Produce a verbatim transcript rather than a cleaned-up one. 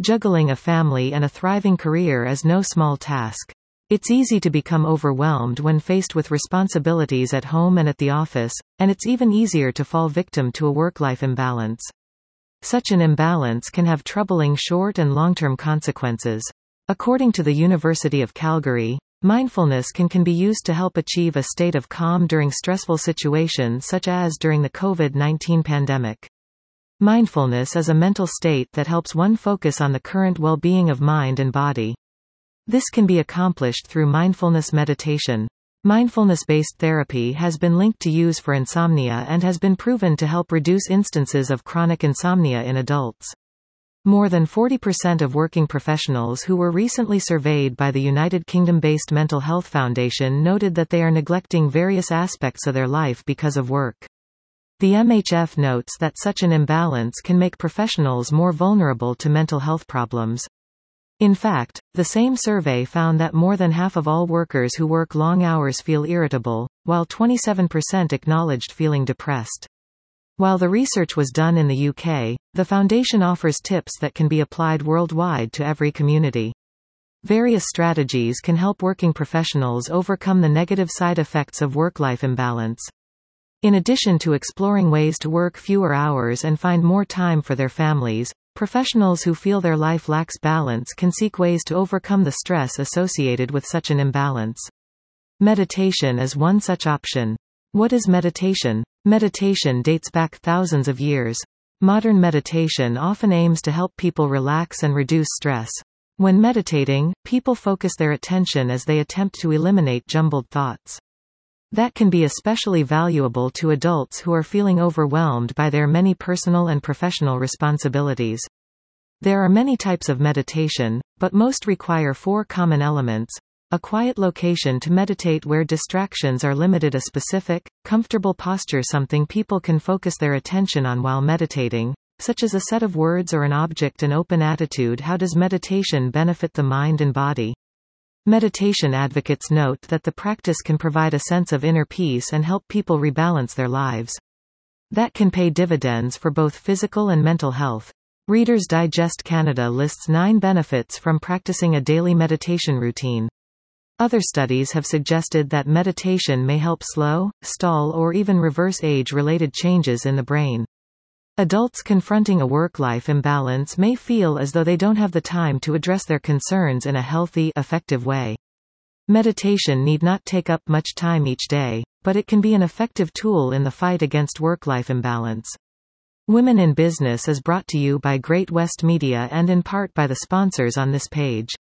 Juggling a family and a thriving career is no small task. It's easy to become overwhelmed when faced with responsibilities at home and at the office, and it's even easier to fall victim to a work-life imbalance. Such an imbalance can have troubling short and long-term consequences. According to the University of Calgary, mindfulness can, can be used to help achieve a state of calm during stressful situations such as during the COVID nineteen pandemic. Mindfulness is a mental state that helps one focus on the current well-being of mind and body. This can be accomplished through mindfulness meditation. Mindfulness-based therapy has been linked to use for insomnia and has been proven to help reduce instances of chronic insomnia in adults. More than forty percent of working professionals who were recently surveyed by the United Kingdom-based Mental Health Foundation noted that they are neglecting various aspects of their life because of work. The M H F notes that such an imbalance can make professionals more vulnerable to mental health problems. In fact, the same survey found that more than half of all workers who work long hours feel irritable, while twenty-seven percent acknowledged feeling depressed. While the research was done in the U K, the Foundation offers tips that can be applied worldwide to every community. Various strategies can help working professionals overcome the negative side effects of work-life imbalance. In addition to exploring ways to work fewer hours and find more time for their families, professionals who feel their life lacks balance can seek ways to overcome the stress associated with such an imbalance. Meditation is one such option. What is meditation? Meditation dates back thousands of years. Modern meditation often aims to help people relax and reduce stress. When meditating, people focus their attention as they attempt to eliminate jumbled thoughts. That can be especially valuable to adults who are feeling overwhelmed by their many personal and professional responsibilities. There are many types of meditation, but most require four common elements: a quiet location to meditate where distractions are limited, a specific, comfortable posture, something people can focus their attention on while meditating, such as a set of words or an object, an open attitude. How does meditation benefit the mind and body? Meditation advocates note that the practice can provide a sense of inner peace and help people rebalance their lives. That can pay dividends for both physical and mental health. Reader's Digest Canada lists nine benefits from practicing a daily meditation routine. Other studies have suggested that meditation may help slow, stall, or even reverse age-related changes in the brain. Adults confronting a work-life imbalance may feel as though they don't have the time to address their concerns in a healthy, effective way. Meditation need not take up much time each day, but it can be an effective tool in the fight against work-life imbalance. Women in Business is brought to you by Great West Media and in part by the sponsors on this page.